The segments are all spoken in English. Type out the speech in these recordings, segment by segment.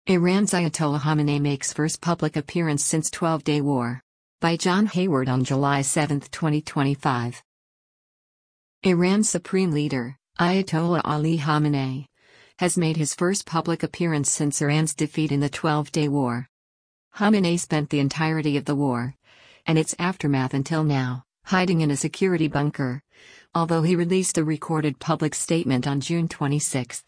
Iran's Ayatollah Khamenei makes first public appearance since 12-day war. By John Hayward on July 7, 2025. Iran's supreme leader, Ayatollah Ali Khamenei, has made his first public appearance since Iran's defeat in the 12-day war. Khamenei spent the entirety of the war, and its aftermath until now, hiding in a security bunker, although he released a recorded public statement on June 26.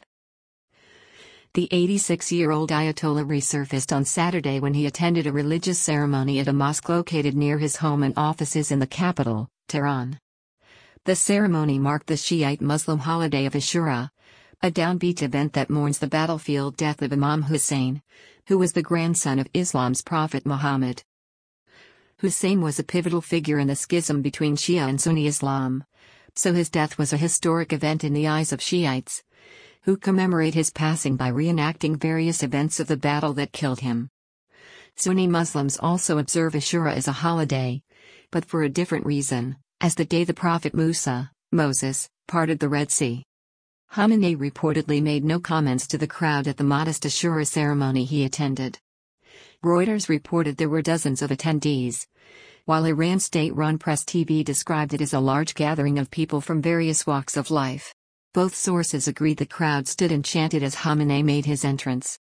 The 86-year-old Ayatollah resurfaced on Saturday when he attended a religious ceremony at a mosque located near his home and offices in the capital, Tehran. The ceremony marked the Shiite Muslim holiday of Ashura, a downbeat event that mourns the battlefield death of Imam Hussein, who was the grandson of Islam's prophet Muhammad. Hussein was a pivotal figure in the schism between Shia and Sunni Islam, so his death was a historic event in the eyes of Shiites, who commemorate his passing by reenacting various events of the battle that killed him. Sunni Muslims also observe Ashura as a holiday, but for a different reason, as the day the prophet Moses, parted the Red Sea. Khamenei reportedly made no comments to the crowd at the modest Ashura ceremony he attended. Reuters reported there were dozens of attendees, while Iran's state-run Press TV described it as a large gathering of people from various walks of life. Both sources agreed the crowd stood enchanted as Khamenei made his entrance.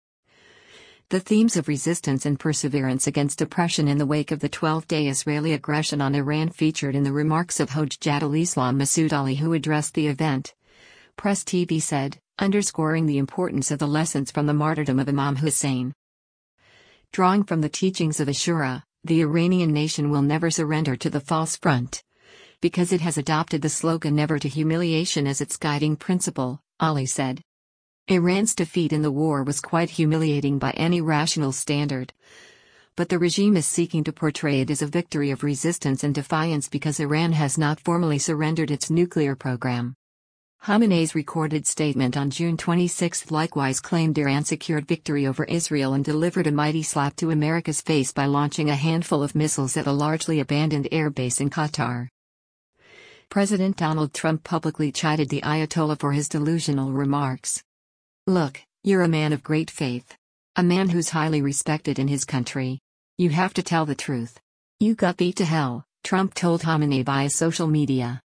The themes of resistance and perseverance against oppression in the wake of the 12-day Israeli aggression on Iran featured in the remarks of Hojjat al-Islam Masoud Ali, who addressed the event. Press TV said, underscoring the importance of the lessons from the martyrdom of Imam Hussein. Drawing from the teachings of Ashura, the Iranian nation will never surrender to the false front, because it has adopted the slogan "Never to Humiliation" as its guiding principle, Ali said. Iran's defeat in the war was quite humiliating by any rational standard, but the regime is seeking to portray it as a victory of resistance and defiance because Iran has not formally surrendered its nuclear program. Khamenei's recorded statement on June 26 likewise claimed Iran secured victory over Israel and delivered a mighty slap to America's face by launching a handful of missiles at a largely abandoned airbase in Qatar. President Donald Trump publicly chided the Ayatollah for his delusional remarks. "Look, you're a man of great faith. A man who's highly respected in his country. You have to tell the truth. You got beat to hell," Trump told Khamenei via social media.